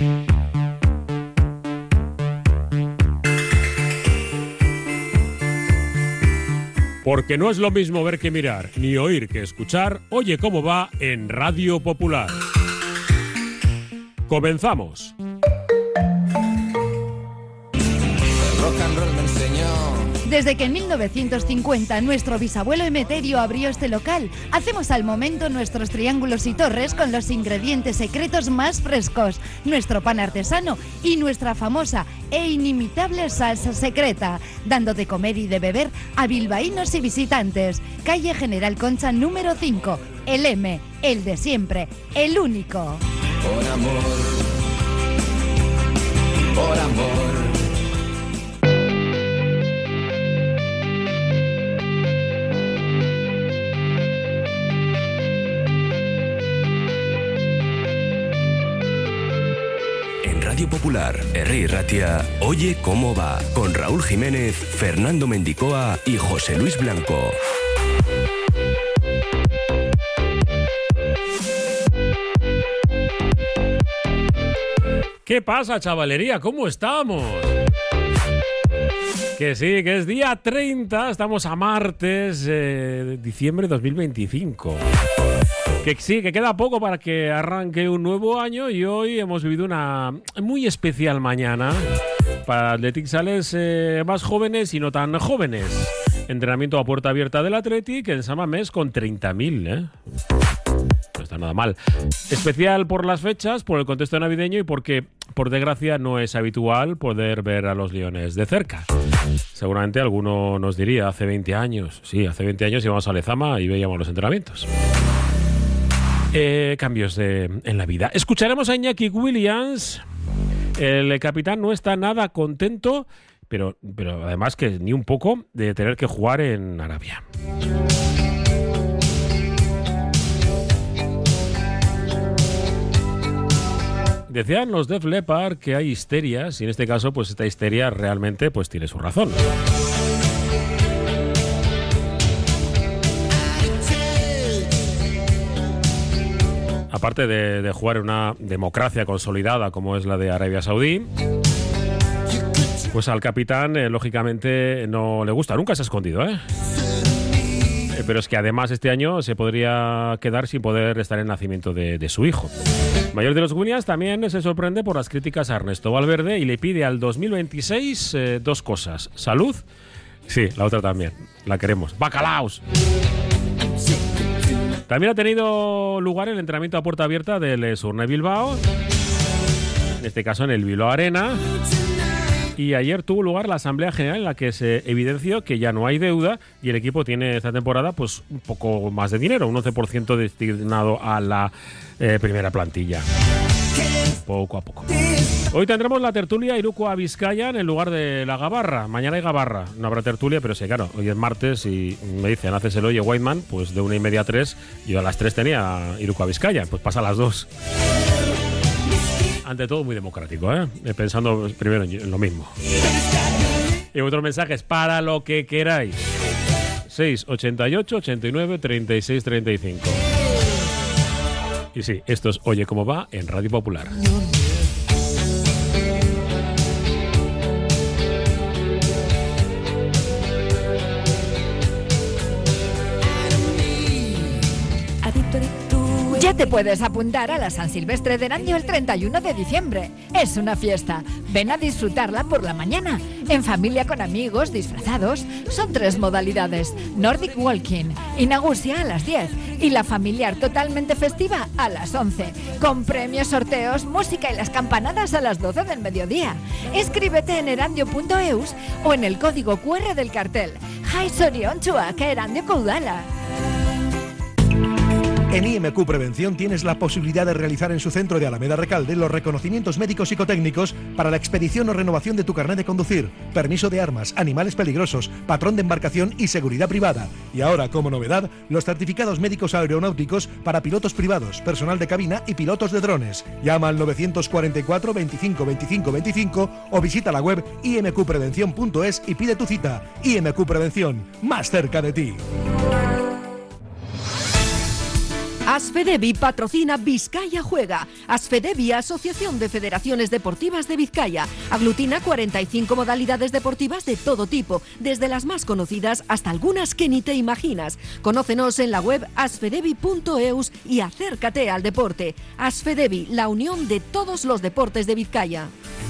Porque no es lo mismo ver que mirar, ni oír que escuchar. Oye cómo va en Radio Popular. Comenzamos. Desde que en 1950 nuestro bisabuelo Emeterio abrió este local, hacemos al momento nuestros triángulos y torres con los ingredientes secretos más frescos, nuestro pan artesano y nuestra famosa e inimitable salsa secreta, dando de comer y de beber a bilbaínos y visitantes. Calle General Concha número 5, el M, el de siempre, el único. Por amor, por amor. Radio Popular, Herri Ratia, Oye cómo va, con Raúl Jiménez, Fernando Mendicoa y José Luis Blanco. ¿Qué pasa, chavalería? ¿Cómo estamos? Que sí, que es día 30, estamos a martes, diciembre de 2025. Que sí, que queda poco para que arranque un nuevo año y hoy hemos vivido una muy especial mañana para atletisales más jóvenes y no tan jóvenes. Entrenamiento a puerta abierta del Athletic en San Mamés con 30.000, No está nada mal. Especial por las fechas, por el contexto navideño y porque, por desgracia, no es habitual poder ver a los leones de cerca. Seguramente alguno nos diría, hace 20 años. Sí, hace 20 años íbamos a Lezama y veíamos los entrenamientos. Cambios en la vida. Escucharemos a Iñaki Williams. El capitán no está nada contento, pero además que ni un poco, de tener que jugar en Arabia. Decían los Def Leppard que hay histerias, y en este caso, pues esta histeria realmente pues tiene su razón. Aparte de jugar en una democracia consolidada como es la de Arabia Saudí, pues al capitán, lógicamente, no le gusta. Nunca se ha escondido, pero es que además este año se podría quedar sin poder estar en el nacimiento de su hijo. El mayor de los Williams también se sorprende por las críticas a Ernesto Valverde y le pide al 2026 dos cosas. Salud, sí, la otra también, la queremos. ¡Bacalaos! También ha tenido lugar el entrenamiento a puerta abierta del Surne Bilbao, en este caso en el Bilbao Arena. Y ayer tuvo lugar la Asamblea General en la que se evidenció que ya no hay deuda y el equipo tiene esta temporada pues un poco más de dinero, un 11% destinado a la primera plantilla. Poco a poco. Hoy tendremos la tertulia Iruko Vizcaya en el lugar de la Gabarra. Mañana hay Gabarra, no habrá tertulia, pero sí, claro, hoy es martes y me dicen, haces el oye Whiteman, pues de 1:30 a 3, yo a las 3 tenía Iruko Vizcaya, pues pasa a las 2. Ante todo muy democrático, pensando primero en lo mismo. Y otros mensajes para lo que queráis. 688 89 36 35. Y sí, esto es Oye cómo va en Radio Popular. Ya te puedes apuntar a la San Silvestre de Erandio el 31 de diciembre. Es una fiesta. Ven a disfrutarla por la mañana. En familia, con amigos, disfrazados. Son 3 modalidades. Nordic Walking y Nagusia a las 10. Y la familiar totalmente festiva a las 11. Con premios, sorteos, música y las campanadas a las 12 del mediodía. Inscríbete en erandio.eus o en el código QR del cartel. Jai Soriontxuak Erandio Caudala. En IMQ Prevención tienes la posibilidad de realizar en su centro de Alameda Recalde los reconocimientos médicos psicotécnicos para la expedición o renovación de tu carnet de conducir, permiso de armas, animales peligrosos, patrón de embarcación y seguridad privada. Y ahora, como novedad, los certificados médicos aeronáuticos para pilotos privados, personal de cabina y pilotos de drones. Llama al 944 25 25 25 o visita la web imqprevención.es y pide tu cita. IMQ Prevención, más cerca de ti. Asfedevi patrocina Vizcaya Juega. Asfedevi, Asociación de Federaciones Deportivas de Vizcaya. Aglutina 45 modalidades deportivas de todo tipo, desde las más conocidas hasta algunas que ni te imaginas. Conócenos en la web asfedevi.eus y acércate al deporte. Asfedevi, la unión de todos los deportes de Vizcaya.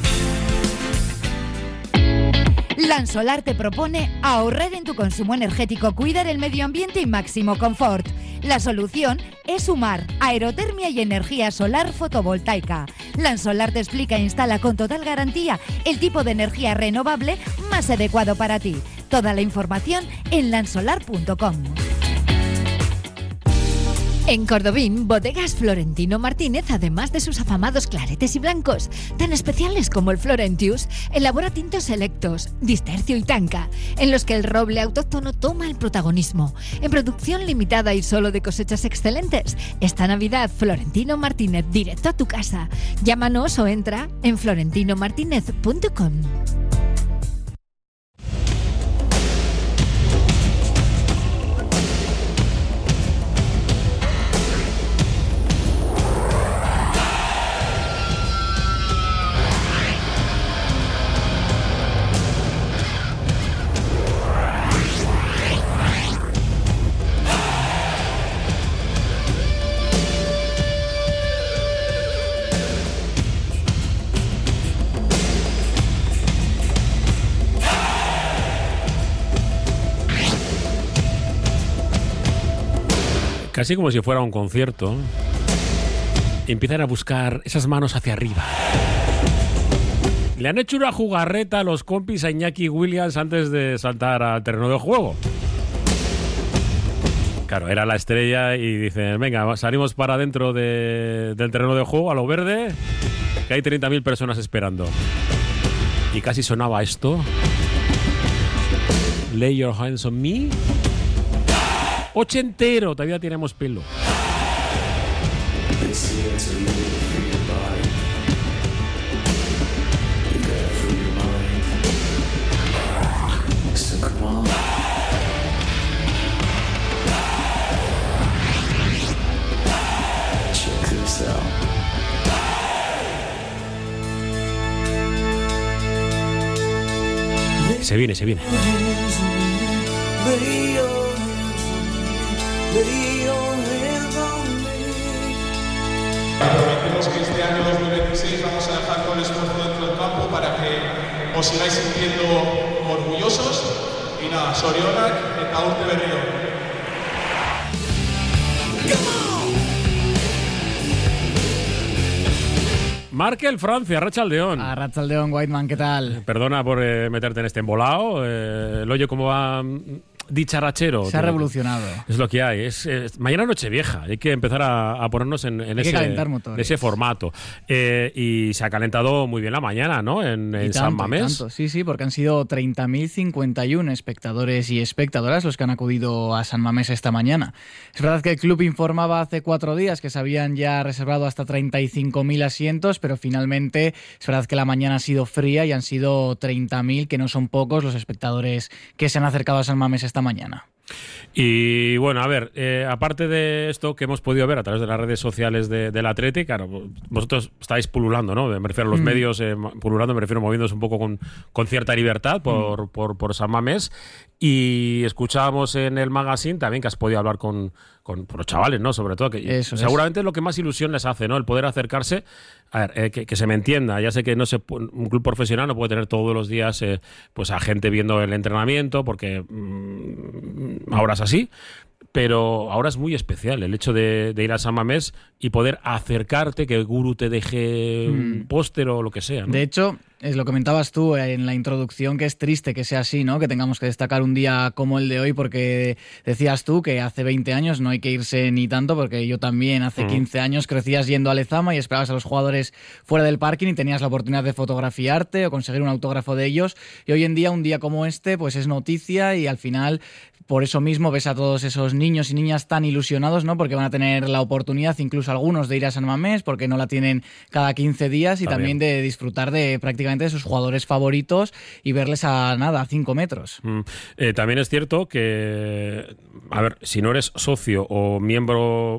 Lansolar te propone ahorrar en tu consumo energético, cuidar el medio ambiente y máximo confort. La solución es sumar aerotermia y energía solar fotovoltaica. Lansolar te explica e instala con total garantía el tipo de energía renovable más adecuado para ti. Toda la información en lansolar.com. En Cordobín, Bodegas Florentino Martínez, además de sus afamados claretes y blancos, tan especiales como el Florentius, elabora tintos selectos, Distercio y Tanca, en los que el roble autóctono toma el protagonismo. En producción limitada y solo de cosechas excelentes, esta Navidad Florentino Martínez directo a tu casa. Llámanos o entra en florentinomartinez.com. Casi como si fuera un concierto. Empiezan a buscar esas manos hacia arriba. Le han hecho una jugarreta a los compis a Iñaki Williams antes de saltar al terreno de juego. Claro, era la estrella y dicen, venga, salimos para dentro del terreno de juego, a lo verde, que hay 30.000 personas esperando. Y casi sonaba esto. Lay your hands on me. Ochentero, todavía tenemos pelo. Se viene, se viene. Prometemos que este año 2026 vamos a dejar todo el esfuerzo dentro del campo para que os sigáis sintiendo orgullosos. Y nada, Sorionak eta urte berriro. Markel, Francia, Arratsaldeon. Arratsaldeon, Whiteman, ¿qué tal? Perdona por meterte en este embolado. El oye cómo va dicharachero. Se ha revolucionado. Es lo que hay. Mañana Nochevieja. Hay que empezar a ponernos en ese formato. Y se ha calentado muy bien la mañana, ¿no? En San Mamés. Sí, porque han sido 30.051 espectadores y espectadoras los que han acudido a San Mamés esta mañana. Es verdad que el club informaba hace 4 días que se habían ya reservado hasta 35.000 asientos, pero finalmente es verdad que la mañana ha sido fría y han sido 30.000, que no son pocos los espectadores que se han acercado a San Mamés esta mañana. Y bueno, a ver, aparte de esto que hemos podido ver a través de las redes sociales del Athletic, claro, vosotros estáis pululando, ¿no? Me refiero a los medios, pululando, me refiero moviéndose un poco con cierta libertad por San Mamés. Y escuchábamos en el magazine también que has podido hablar con los chavales, ¿no? Sobre todo, que eso seguramente es lo que más ilusión les hace, ¿no? El poder acercarse. A ver, que se me entienda. Ya sé que un club profesional no puede tener todos los días pues a gente viendo el entrenamiento, porque ahora es así. Pero ahora es muy especial el hecho de ir a San Mamés y poder acercarte, que el gurú te deje un póster o lo que sea, ¿no? De hecho, lo comentabas tú en la introducción, que es triste que sea así, ¿no? Que tengamos que destacar un día como el de hoy, porque decías tú que hace 20 años no hay que irse ni tanto, porque yo también hace 15 años crecías yendo a Lezama y esperabas a los jugadores fuera del parking y tenías la oportunidad de fotografiarte o conseguir un autógrafo de ellos. Y hoy en día, un día como este, pues es noticia y al final, por eso mismo, ves a todos esos niños y niñas tan ilusionados, ¿no? Porque van a tener la oportunidad, incluso algunos, de ir a San Mamés, porque no la tienen cada 15 días y también de disfrutar de prácticamente de sus jugadores favoritos y verles a 5 metros. También es cierto que, a ver, si no eres socio o miembro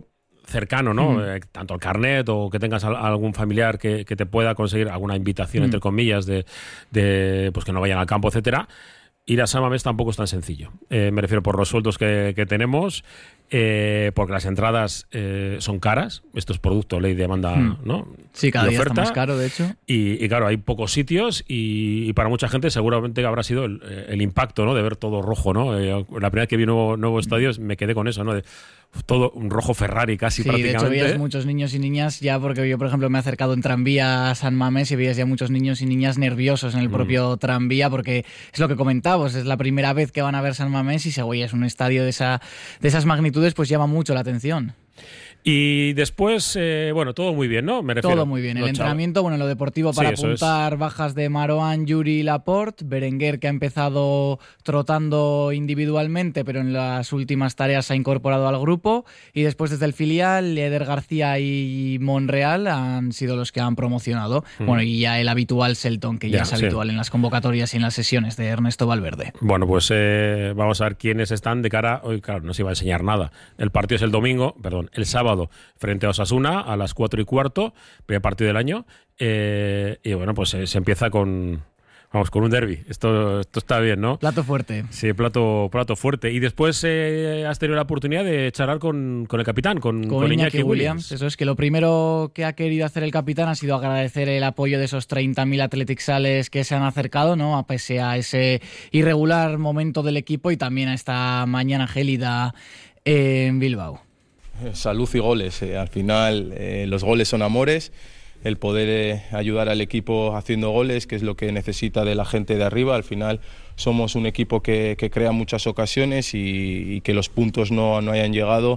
cercano, ¿no? Tanto el carnet o que tengas algún familiar que te pueda conseguir alguna invitación, entre comillas, de pues que no vayan al campo, etcétera. Ir a San Mamés tampoco es tan sencillo. Me refiero por los sueldos que tenemos, porque las entradas son caras. Esto es producto, ley de demanda, ¿no? Sí, cada día oferta. está más caro, de hecho. Y claro, hay pocos sitios y para mucha gente seguramente habrá sido el impacto, ¿no? De ver todo rojo, ¿no? La primera vez que vi nuevo estadio me quedé con eso, ¿no? De todo un rojo Ferrari casi, prácticamente. De hecho veías muchos niños y niñas ya, porque yo por ejemplo me he acercado en tranvía a San Mamés y veías ya muchos niños y niñas nerviosos en el propio tranvía, porque es lo que comentábamos, es la primera vez que van a ver San Mamés y si es un estadio de esas magnitudes, pues llama mucho la atención. Y después, bueno, todo muy bien, ¿no? Me refiero. Todo muy bien. El entrenamiento, bueno, lo deportivo para apuntar bajas de Marouane, Yuri y Laporte. Berenguer, que ha empezado trotando individualmente, pero en las últimas tareas se ha incorporado al grupo. Y después desde el filial, Eder García y Monreal han sido los que han promocionado. Bueno, y ya el habitual Selton, que ya es habitual en las convocatorias y en las sesiones de Ernesto Valverde. Bueno, pues vamos a ver quiénes están de cara. Hoy, claro, no se iba a enseñar nada. El partido es el sábado, frente a Osasuna a las 4:15, primer partido del año, y bueno, pues se empieza con un derbi. Esto está bien, ¿no? Plato fuerte. Sí, plato fuerte. Y después has tenido la oportunidad de charlar con el capitán, con Iñaki Williams. Eso es que lo primero que ha querido hacer el capitán ha sido agradecer el apoyo de esos 30.000 atleticales que se han acercado, ¿no? A pese a ese irregular momento del equipo y también a esta mañana gélida en Bilbao. Salud y goles. Al final los goles son amores. El poder ayudar al equipo haciendo goles, que es lo que necesita de la gente de arriba. Al final somos un equipo que crea muchas ocasiones y que los puntos no hayan llegado.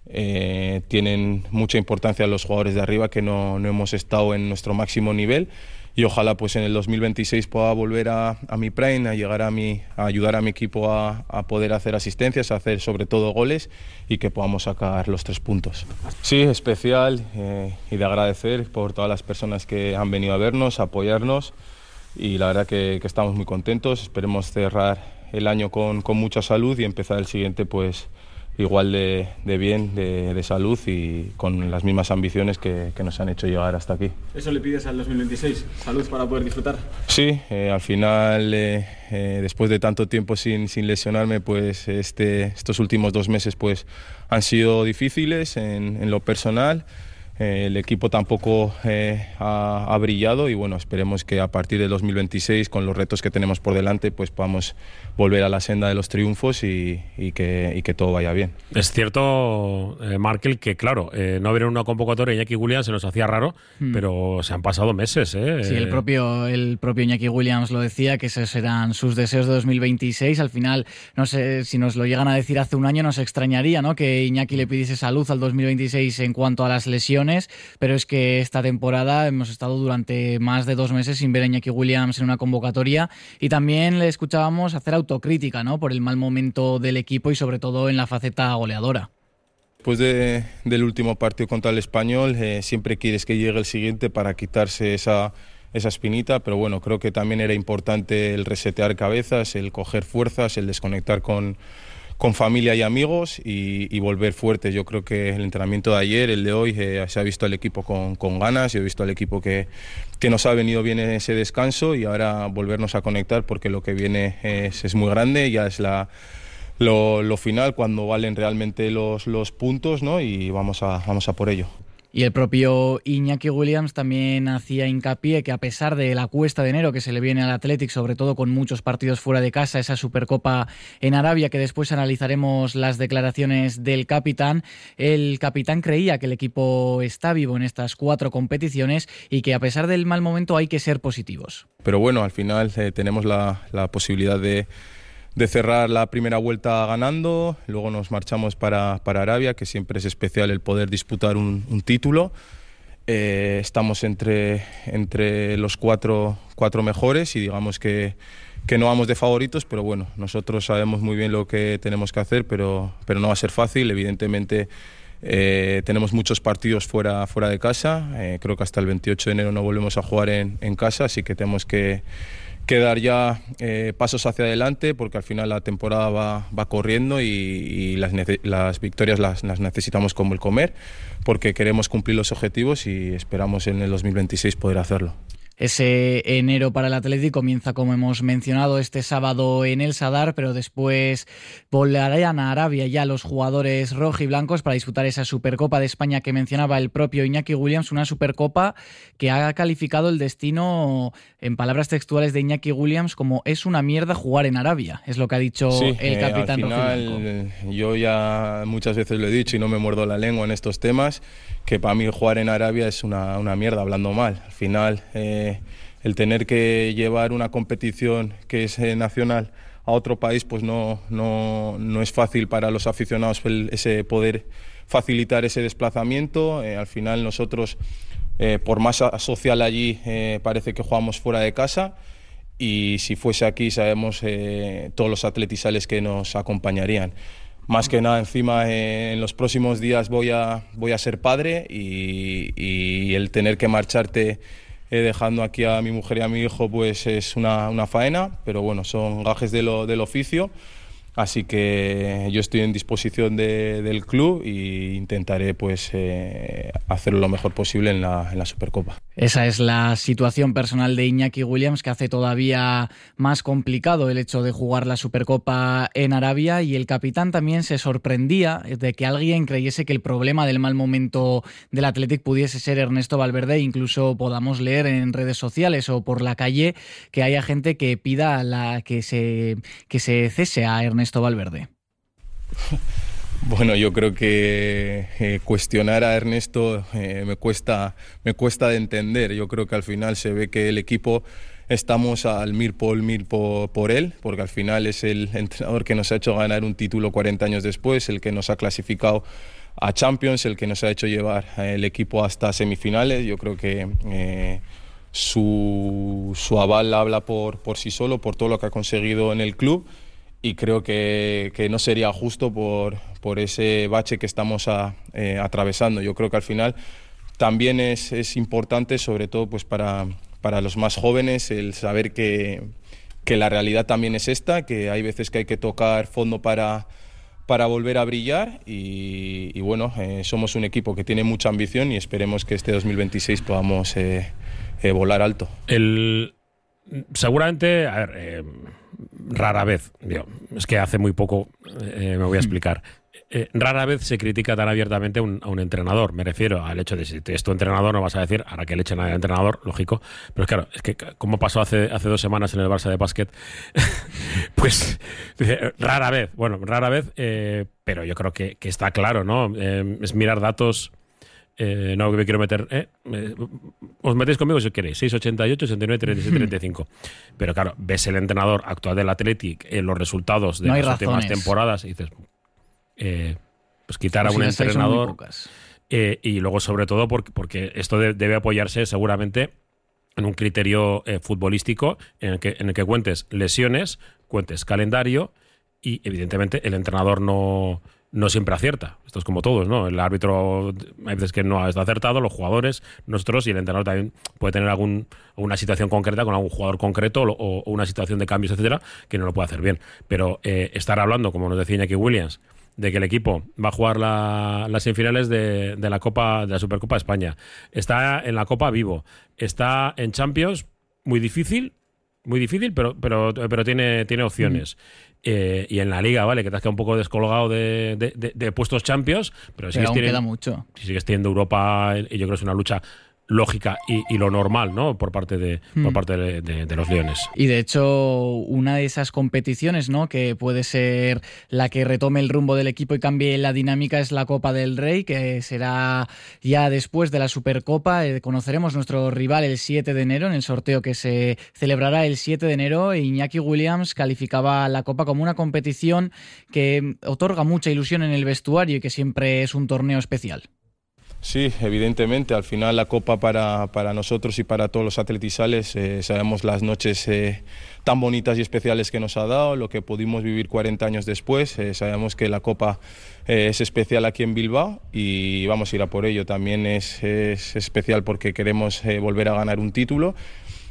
Tienen mucha importancia los jugadores de arriba que no hemos estado en nuestro máximo nivel. Y ojalá pues en el 2026 pueda volver a mi prime, a llegar a ayudar a mi equipo a poder hacer asistencias, a hacer sobre todo goles y que podamos sacar los 3 puntos. Sí, especial y de agradecer por todas las personas que han venido a vernos, a apoyarnos y la verdad que estamos muy contentos. Esperemos cerrar el año con mucha salud y empezar el siguiente pues igual de bien, de salud y con las mismas ambiciones que nos han hecho llegar hasta aquí. ¿Eso le pides al 2026? ¿Salud para poder disfrutar? Sí, al final, después de tanto tiempo sin lesionarme, pues estos últimos 2 meses pues, han sido difíciles en lo personal. El equipo tampoco ha brillado y bueno, esperemos que a partir del 2026 con los retos que tenemos por delante pues podamos volver a la senda de los triunfos y que todo vaya bien. Es cierto, Markel, que claro, no haber una convocatoria Iñaki Williams se nos hacía raro, pero se han pasado meses. Sí, el propio Iñaki Williams lo decía, que esos eran sus deseos de 2026. Al final, no sé si nos lo llegan a decir hace un año, nos extrañaría, ¿no?, que Iñaki le pidiese salud al 2026 en cuanto a las lesiones. Pero es que esta temporada hemos estado durante más de 2 meses sin ver a Iñaki Williams en una convocatoria y también le escuchábamos hacer autocrítica, ¿no?, por el mal momento del equipo y sobre todo en la faceta goleadora. Después del último partido contra el Español, siempre quieres que llegue el siguiente para quitarse esa espinita, pero bueno, creo que también era importante el resetear cabezas, el coger fuerzas, el desconectar con familia y amigos y volver fuertes. Yo creo que el entrenamiento de ayer, el de hoy, se ha visto al equipo con ganas, yo he visto al equipo que nos ha venido bien ese descanso y ahora volvernos a conectar porque lo que viene es muy grande, ya es lo final cuando valen realmente los puntos, ¿no? Y vamos a por ello. Y el propio Iñaki Williams también hacía hincapié que a pesar de la cuesta de enero que se le viene al Athletic, sobre todo con muchos partidos fuera de casa, esa Supercopa en Arabia, que después analizaremos las declaraciones del capitán, el capitán creía que el equipo está vivo en estas 4 competiciones y que a pesar del mal momento hay que ser positivos. Pero bueno, al final tenemos la posibilidad de cerrar la primera vuelta ganando, luego nos marchamos para Arabia, que siempre es especial el poder disputar un título. Estamos entre los cuatro mejores y digamos que no vamos de favoritos, pero bueno, nosotros sabemos muy bien lo que tenemos que hacer, pero no va a ser fácil. Evidentemente tenemos muchos partidos fuera de casa, creo que hasta el 28 de enero no volvemos a jugar en casa, así que tenemos que que dar ya pasos hacia adelante, porque al final la temporada va corriendo y las victorias las necesitamos como el comer, porque queremos cumplir los objetivos y esperamos en el 2026 poder hacerlo. Ese enero para el Atlético comienza, como hemos mencionado, este sábado en el Sadar, pero después volarán a Arabia ya los jugadores rojiblancos para disputar esa Supercopa de España que mencionaba el propio Iñaki Williams, una Supercopa que ha calificado el destino, en palabras textuales de Iñaki Williams, como es una mierda jugar en Arabia, es lo que ha dicho el capitán rojiblanco. Yo ya muchas veces lo he dicho y no me muerdo la lengua en estos temas, que para mí jugar en Arabia es una mierda, hablando mal. Al final, el tener que llevar una competición que es nacional a otro país, pues no es fácil para los aficionados ese poder facilitar ese desplazamiento. Al final nosotros, por masa social allí, parece que jugamos fuera de casa, y si fuese aquí sabemos todos los atletizales que nos acompañarían. Más que nada, encima en los próximos días voy a ser padre y el tener que marcharte dejando aquí a mi mujer y a mi hijo pues es una faena, pero bueno, son gajes del oficio. Así que yo estoy en disposición del club e intentaré pues hacerlo lo mejor posible en la Supercopa. Esa es la situación personal de Iñaki Williams, que hace todavía más complicado el hecho de jugar la Supercopa en Arabia, y el capitán también se sorprendía de que alguien creyese que el problema del mal momento del Athletic pudiese ser Ernesto Valverde. Incluso podamos leer en redes sociales o por la calle que haya gente que pida que se cese a Ernesto Valverde. Bueno, yo creo que cuestionar a Ernesto me cuesta de entender. Yo creo que al final se ve que el equipo estamos al mil por él, porque al final es el entrenador que nos ha hecho ganar un título 40 años después, el que nos ha clasificado a Champions, el que nos ha hecho llevar el equipo hasta semifinales. Yo creo que su aval habla por sí solo, por todo lo que ha conseguido en el club. Y creo que no sería justo por ese bache que estamos atravesando. Yo creo que al final también es importante, sobre todo pues para los más jóvenes, el saber que la realidad también es esta, que hay veces que hay que tocar fondo para volver a brillar y bueno, somos un equipo que tiene mucha ambición y esperemos que este 2026 podamos volar alto. Seguramente, a ver, rara vez, es que hace muy poco, me voy a explicar, rara vez se critica tan abiertamente a un entrenador. Me refiero al hecho de si es tu entrenador no vas a decir ahora que le echen al entrenador, lógico, pero claro, es que como pasó hace 2 semanas en el Barça de básquet, pues rara vez, pero yo creo que está claro, ¿no? Es mirar datos. No me quiero meter. Os metéis conmigo si queréis. 688, 89, 36, 35. Pero claro, ves el entrenador actual del Athletic, los resultados de las últimas temporadas, y dices, pues quitar a un entrenador. Y luego, sobre todo, porque esto debe apoyarse seguramente en un criterio futbolístico en el que cuentes lesiones, cuentes calendario, y evidentemente el entrenador no siempre acierta. Esto es como todos, ¿no? El árbitro hay veces que no está acertado, los jugadores, nosotros, y el entrenador también puede tener alguna situación concreta con algún jugador concreto o una situación de cambios, etcétera, que no lo puede hacer bien. Pero estar hablando, como nos decía Iñaki Williams, de que el equipo va a jugar las semifinales de la Copa, de la Supercopa de España, está en la Copa vivo, está en Champions, muy difícil, pero tiene opciones. Y en la Liga, vale, que te has quedado un poco descolgado de puestos Champions, pero aún queda mucho. Sigues teniendo Europa, y yo creo que es una lucha lógica y lo normal, ¿no? Por parte de los Leones. Y de hecho, una de esas competiciones, ¿no?, que puede ser la que retome el rumbo del equipo y cambie la dinámica, es la Copa del Rey, que será ya después de la Supercopa. Conoceremos nuestro rival el 7 de enero en el sorteo que se celebrará el 7 de enero. Iñaki Williams calificaba la Copa como una competición que otorga mucha ilusión en el vestuario y que siempre es un torneo especial. Sí, evidentemente, al final la Copa para nosotros y para todos los atletizales, sabemos las noches tan bonitas y especiales que nos ha dado, lo que pudimos vivir 40 años después, sabemos que la Copa es especial aquí en Bilbao y vamos a ir a por ello. También es especial porque queremos volver a ganar un título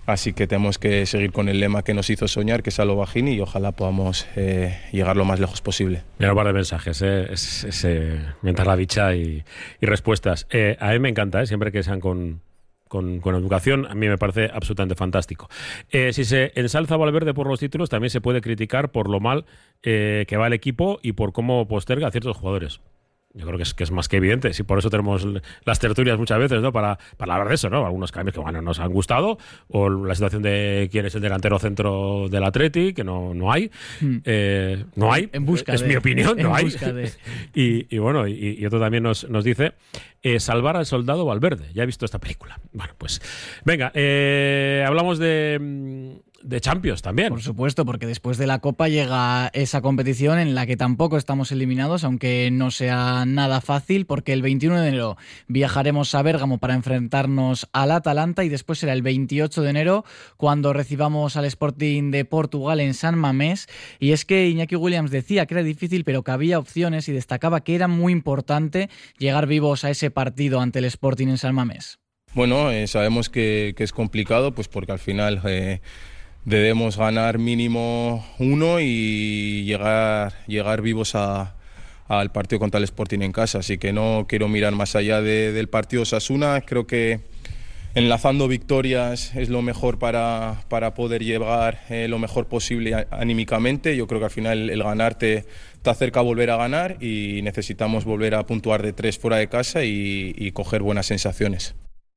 Así que tenemos que seguir con el lema que nos hizo soñar, que es a lo Bajini, y ojalá podamos llegar lo más lejos posible. Mira un par de mensajes, mientras la bicha y respuestas. A mí me encanta, siempre que sean con educación, a mí me parece absolutamente fantástico. Si se ensalza a Valverde por los títulos, también se puede criticar por lo mal que va el equipo y por cómo posterga a ciertos jugadores. Yo creo que es más que evidente. Sí, por eso tenemos las tertulias muchas veces, ¿no? Para hablar de eso, ¿no? Algunos cambios que, bueno, nos han gustado, o la situación de quién es el delantero centro del Atleti, que no hay. No hay. En busca es mi opinión, no hay. De... y bueno, y otro también nos dice salvar al soldado Valverde. Ya he visto esta película. Bueno, pues venga, hablamos de Champions también. Por supuesto, porque después de la Copa llega esa competición en la que tampoco estamos eliminados, aunque no sea nada fácil, porque el 21 de enero viajaremos a Bérgamo para enfrentarnos al Atalanta y después será el 28 de enero cuando recibamos al Sporting de Portugal en San Mamés. Y es que Iñaki Williams decía que era difícil, pero que había opciones, y destacaba que era muy importante llegar vivos a ese partido ante el Sporting en San Mamés. Bueno, sabemos que es complicado, pues porque al final debemos ganar mínimo 1 y llegar vivos al partido contra el Sporting en casa. Así que no quiero mirar más allá del partido Osasuna. Creo que enlazando victorias es lo mejor para poder llegar lo mejor posible anímicamente. Yo creo que al final el ganar te acerca a volver a ganar, y necesitamos volver a puntuar de 3 fuera de casa y coger buenas sensaciones.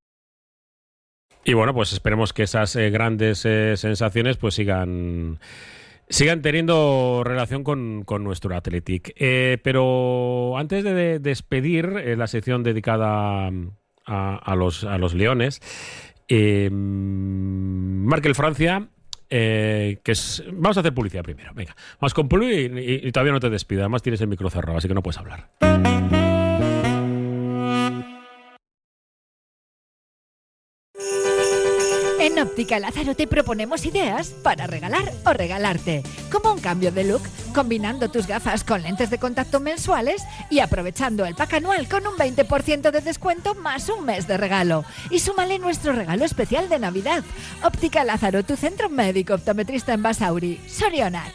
Y bueno, pues esperemos que esas grandes sensaciones pues sigan teniendo relación con nuestro Athletic. Pero antes de despedir la sección dedicada a los Leones, Markel Francia, vamos a hacer publicidad primero. Venga, vamos con Pulu y todavía no te despido. Además tienes el micro cerrado, así que no puedes hablar. En Óptica Lázaro te proponemos ideas para regalar o regalarte, como un cambio de look, combinando tus gafas con lentes de contacto mensuales y aprovechando el pack anual con un 20% de descuento más un mes de regalo. Y súmale nuestro regalo especial de Navidad. Óptica Lázaro, tu centro médico optometrista en Basauri, Sorionac.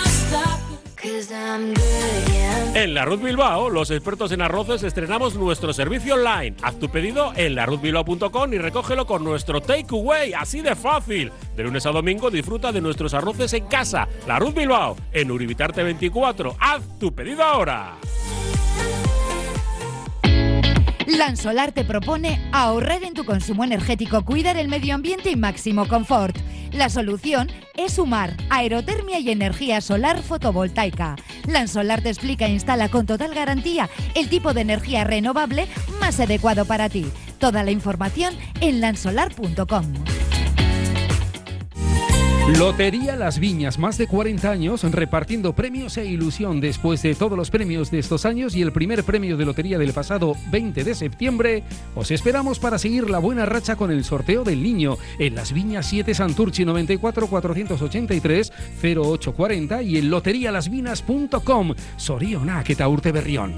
En La Ruth Bilbao, los expertos en arroces, estrenamos nuestro servicio online. Haz tu pedido en laruzbilbao.com y recógelo con nuestro takeaway, así de fácil. De lunes a domingo disfruta de nuestros arroces en casa. La Ruth Bilbao, en Uribitarte 24. Haz tu pedido ahora. Lansolar te propone ahorrar en tu consumo energético, cuidar el medio ambiente y máximo confort. La solución es sumar aerotermia y energía solar fotovoltaica. Lansolar te explica e instala con total garantía el tipo de energía renovable más adecuado para ti. Toda la información en lansolar.com. Lotería Las Viñas, más de 40 años repartiendo premios e ilusión. Después de todos los premios de estos años y el primer premio de lotería del pasado 20 de septiembre, os esperamos para seguir la buena racha con el sorteo del niño en Las Viñas 7 Santurchi 94 483 0840 y en loterialasvinas.com. Sorionak eta Urte Berrión.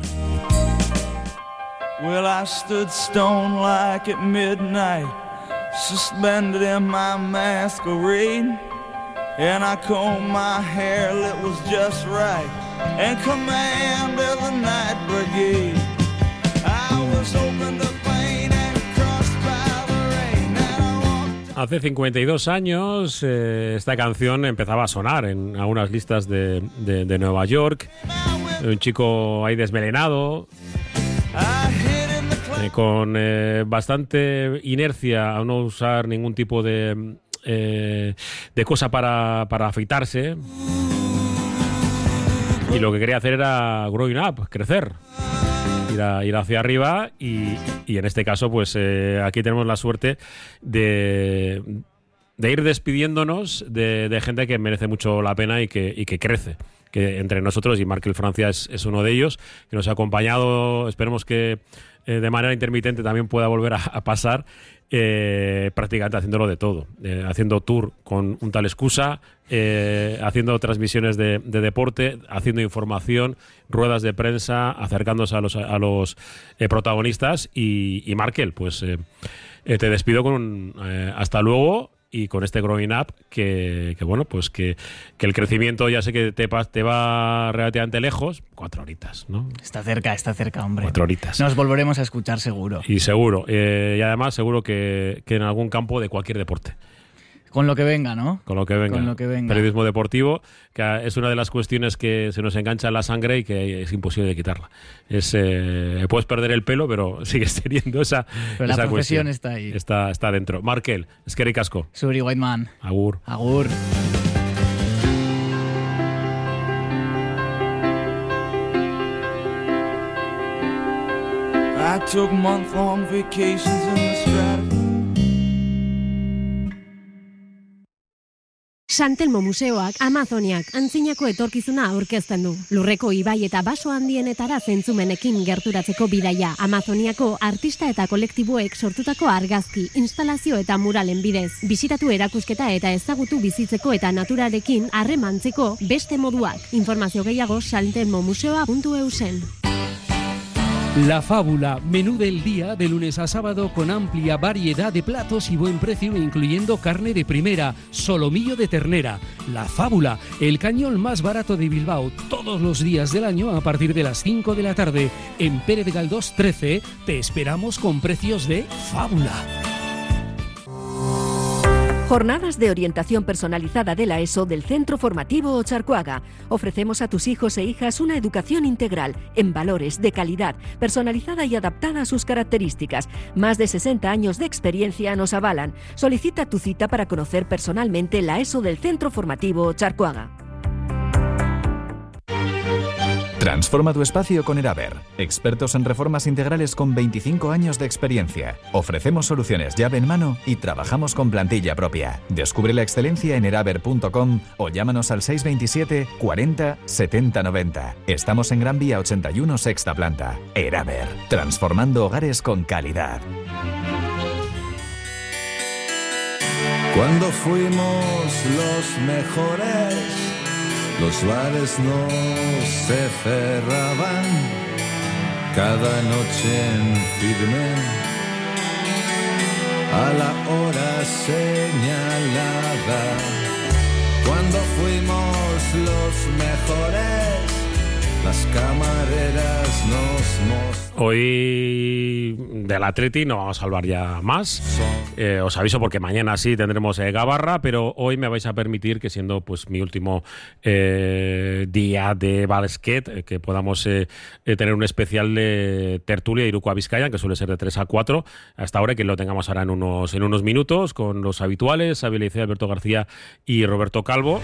Well, I stood stone like at midnight, suspended in my masquerade. And I combed my hair, it was just right, and commanded the night brigade. I was open to pain and crossed by the rain, and I walked... Hace 52 años esta canción empezaba a sonar en algunas listas de Nueva York. Un chico ahí desmelenado, con bastante inercia a no usar ningún tipo de cosa para afeitarse, y lo que quería hacer era growing up, crecer, ir hacia arriba, y en este caso pues aquí tenemos la suerte de ir despidiéndonos de gente que merece mucho la pena y que crece, que entre nosotros, y Markel Francia es uno de ellos, que nos ha acompañado. Esperemos que de manera intermitente también pueda volver a pasar, prácticamente haciéndolo de todo, haciendo tour con un tal excusa, haciendo transmisiones de deporte, haciendo información, ruedas de prensa, acercándose a los protagonistas. Y Markel, pues te despido con un hasta luego, y con este growing up que bueno, pues que el crecimiento ya sé que te va relativamente lejos, 4 horitas, ¿no? Está cerca, hombre. 4 horitas. Nos volveremos a escuchar seguro. Y seguro, y además seguro que en algún campo de cualquier deporte. Con lo que venga, ¿no? Con lo que venga. Periodismo deportivo, que es una de las cuestiones que se nos engancha en la sangre y que es imposible de quitarla. Puedes perder el pelo, pero sigues teniendo esa pero la profesión cuestión. está ahí. Está dentro. Markel, eskerrik asko. Zuri, Whiteman. Agur. Agur. I took month-long vacations in the Stratford. Santelmo Museoak Amazoniak antzinako etorkizuna aurkezten du. Lurreko ibai eta baso handienetara zentzumenekin gerturatzeko bidaia. Amazoniako artista eta kolektiboek sortutako argazki, instalazio eta muralen bidez. Bisitatu erakusketa eta ezagutu bizitzeko eta naturarekin harremantzeko beste moduak. Informazio gehiago santelmomuseo.eusen. La Fábula, menú del día de lunes a sábado con amplia variedad de platos y buen precio, incluyendo carne de primera, solomillo de ternera. La Fábula, el cañón más barato de Bilbao, todos los días del año a partir de las 5 de la tarde. En Pérez de Galdós 13 te esperamos con precios de Fábula. Jornadas de orientación personalizada de la ESO del Centro Formativo Ocharcoaga. Ofrecemos a tus hijos e hijas una educación integral, en valores, de calidad, personalizada y adaptada a sus características. Más de 60 años de experiencia nos avalan. Solicita tu cita para conocer personalmente la ESO del Centro Formativo Ocharcoaga. Transforma tu espacio con Eraber, expertos en reformas integrales con 25 años de experiencia. Ofrecemos soluciones llave en mano y trabajamos con plantilla propia. Descubre la excelencia en eraber.com o llámanos al 627 40 70 90. Estamos en Gran Vía 81, sexta planta. Eraber, transformando hogares con calidad. Cuando fuimos los mejores, los bares no se cerraban, cada noche en firme, a la hora señalada. Cuando fuimos los mejores, las camareras nos mostraron. Hoy del Atleti no vamos a hablar ya más. Os aviso porque mañana sí tendremos Gabarra, pero hoy me vais a permitir que, siendo pues mi último día de básquet, que podamos tener un especial de tertulia Iruko a Vizcaya, que suele ser de 3 a 4 hasta ahora, y que lo tengamos ahora en unos minutos con los habituales, Xabi Leicea, Alberto García y Roberto Calvo.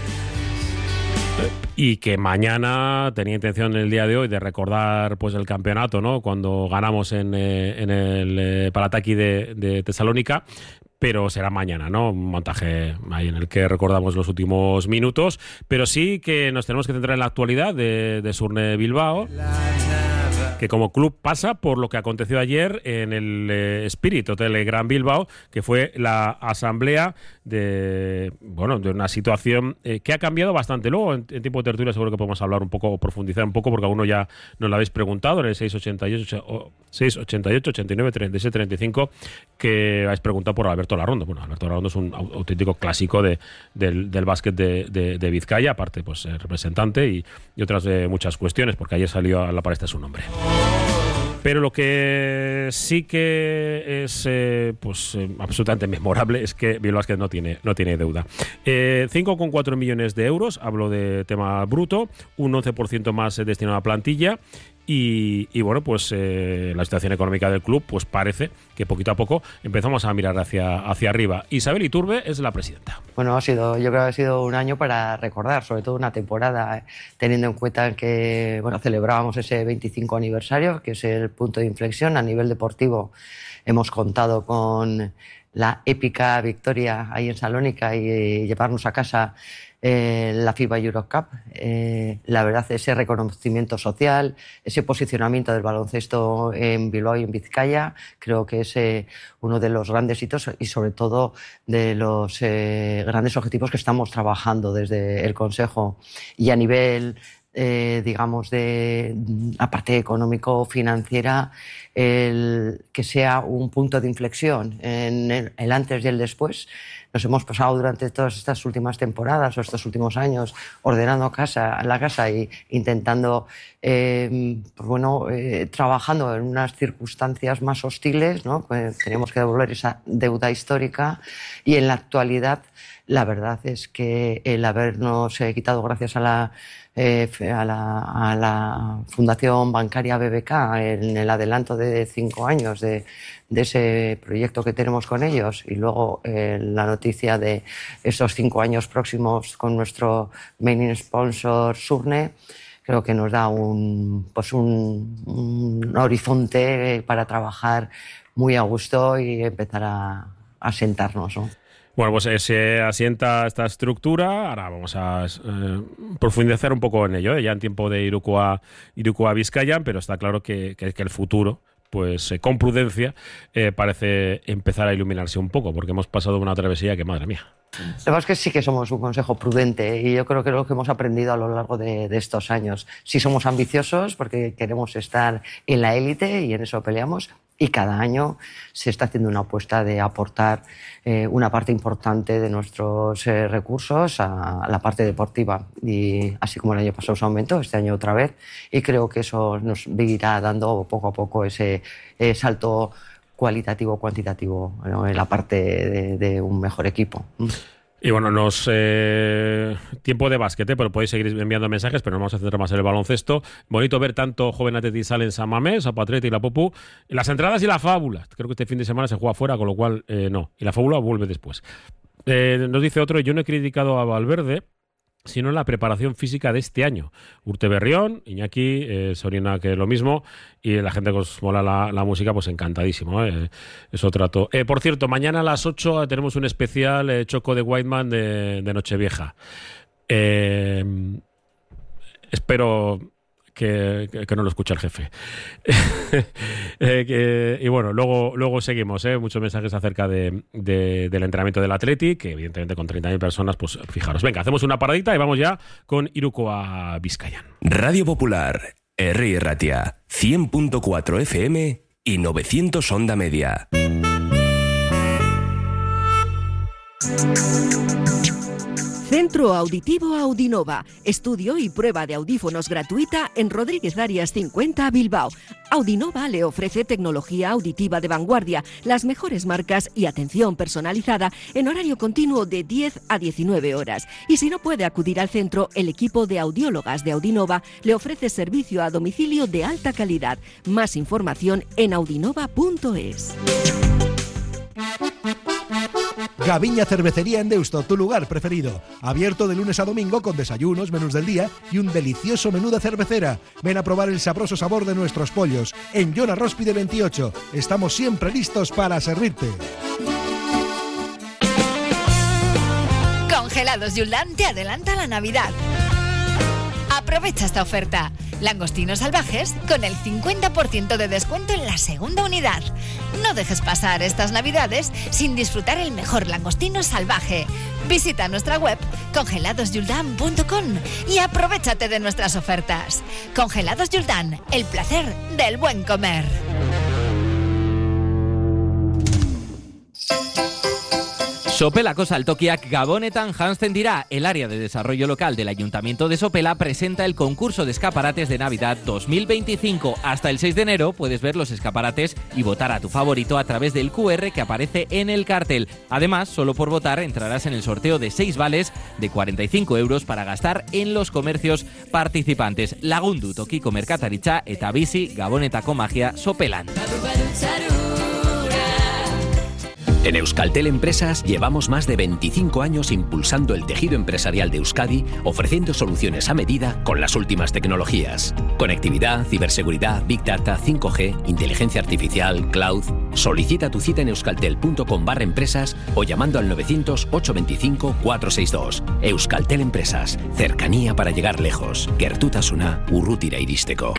Y que mañana tenía intención el día de hoy de recordar pues el campeonato, ¿no? Cuando ganamos en el Palataki de Tesalónica, pero será mañana, ¿no? Un montaje ahí en el que recordamos los últimos minutos, pero sí que nos tenemos que centrar en la actualidad de Surne Bilbao, que como club pasa por lo que aconteció ayer en el Spirit Hotel Gran Bilbao, que fue la asamblea de una situación que ha cambiado bastante. Luego en tiempo de tertulia seguro que podemos hablar un poco, profundizar un poco, porque alguno ya nos lo habéis preguntado en el 688 89 36 35, que habéis preguntado por Alberto Larrondo. Bueno, Alberto Larrondo es un auténtico clásico del básquet de Vizcaya, aparte pues representante y otras muchas cuestiones, porque ayer salió a la palestra su nombre. Pero lo que sí que es absolutamente memorable es que Bilbao Basket no tiene deuda. 5,4 millones de euros, hablo de tema bruto, un 11% más destinado a plantilla. Y bueno, pues la situación económica del club pues parece que poquito a poco empezamos a mirar hacia arriba. Isabel Iturbe es la presidenta. Bueno, yo creo que ha sido un año para recordar, sobre todo una temporada, teniendo en cuenta que celebrábamos ese 25 aniversario, que es el punto de inflexión. A nivel deportivo hemos contado con la épica victoria ahí en Salónica y llevarnos a casa la FIBA Eurocup. La verdad, ese reconocimiento social, ese posicionamiento del baloncesto en Bilbao y en Vizcaya, creo que es uno de los grandes hitos y sobre todo de los grandes objetivos que estamos trabajando desde el Consejo. Y a nivel digamos, de la parte económico-financiera, que sea un punto de inflexión en el antes y el después. Nos hemos pasado durante todas estas últimas temporadas o estos últimos años ordenando la casa y intentando, trabajando en unas circunstancias más hostiles, ¿no? Pues teníamos que devolver esa deuda histórica y en la actualidad la verdad es que el habernos quitado, gracias a la Fundación Bancaria BBK, en el adelanto de 5 años de ese proyecto que tenemos con ellos, y luego la noticia de esos 5 años próximos con nuestro main sponsor Surne, creo que nos da un horizonte para trabajar muy a gusto y empezar a sentarnos, ¿no? Bueno, pues se asienta esta estructura. Ahora vamos a profundizar un poco en ello, ya en tiempo de Irukoa Bizkaian, pero está claro que el futuro, pues con prudencia, parece empezar a iluminarse un poco, porque hemos pasado una travesía que, madre mía. La verdad es que sí que somos un consejo prudente y yo creo que es lo que hemos aprendido a lo largo de estos años. Sí somos ambiciosos porque queremos estar en la élite y en eso peleamos, y cada año se está haciendo una apuesta de aportar una parte importante de nuestros recursos a la parte deportiva, y así como el año pasado se aumentó, este año otra vez, y creo que eso nos irá dando poco a poco ese salto cualitativo-cuantitativo, ¿no? En la parte de un mejor equipo. Y bueno, tiempo de básquet, pero podéis seguir enviando mensajes, pero no vamos a centrar más en el baloncesto. Bonito ver tanto joven Athletic Sal en San Mamés, a Patrete y la Popu. Las entradas y la fábula. Creo que este fin de semana se juega fuera, con lo cual no. Y la fábula vuelve después. Nos dice otro, yo no he criticado a Valverde, sino en la preparación física de este año. Urte Berrión, Iñaki, Sorina, que es lo mismo, y la gente que os mola la música, pues encantadísimo, eso trato. Por cierto, mañana a las 8 tenemos un especial Choco de Whiteman de Nochevieja. Espero que no lo escuche el jefe. Y bueno, luego seguimos, muchos mensajes acerca del entrenamiento del Athletic, que evidentemente con 30.000 personas, pues fijaros. Venga, hacemos una paradita y vamos ya con Irukoa Bizkaian. Radio Popular, Herri Ratia, 100.4 FM y 900 onda media. Centro Auditivo Audinova. Estudio y prueba de audífonos gratuita en Rodríguez Arias 50, Bilbao. Audinova le ofrece tecnología auditiva de vanguardia, las mejores marcas y atención personalizada en horario continuo de 10 a 19 horas. Y si no puede acudir al centro, el equipo de audiólogas de Audinova le ofrece servicio a domicilio de alta calidad. Más información en audinova.es. Gaviña Cervecería en Deusto, tu lugar preferido. Abierto de lunes a domingo con desayunos, menús del día y un delicioso menú de cervecera. Ven a probar el sabroso sabor de nuestros pollos. En Joan Arróspide 28. Estamos siempre listos para servirte. Congelados Yuldán te adelanta la Navidad. Aprovecha esta oferta. Langostinos salvajes con el 50% de descuento en la segunda unidad. No dejes pasar estas Navidades sin disfrutar el mejor langostino salvaje. Visita nuestra web congeladosyuldán.com y aprovéchate de nuestras ofertas. Congelados Yuldán, el placer del buen comer. Sopelako saltokiak gabonetan janzten dira. El área de desarrollo local del Ayuntamiento de Sopela presenta el concurso de escaparates de Navidad 2025. Hasta el 6 de enero puedes ver los escaparates y votar a tu favorito a través del QR que aparece en el cartel. Además, solo por votar entrarás en el sorteo de 6 vales de 45 euros para gastar en los comercios participantes. Lagundu tokiko merkataritza eta bizi gabonetako magia Sopelan. En Euskaltel Empresas llevamos más de 25 años impulsando el tejido empresarial de Euskadi, ofreciendo soluciones a medida con las últimas tecnologías. Conectividad, ciberseguridad, Big Data, 5G, inteligencia artificial, cloud. Solicita tu cita en euskaltel.com/empresas o llamando al 900-825-462. Euskaltel Empresas, cercanía para llegar lejos. Gertutasuna urrutira iristeko.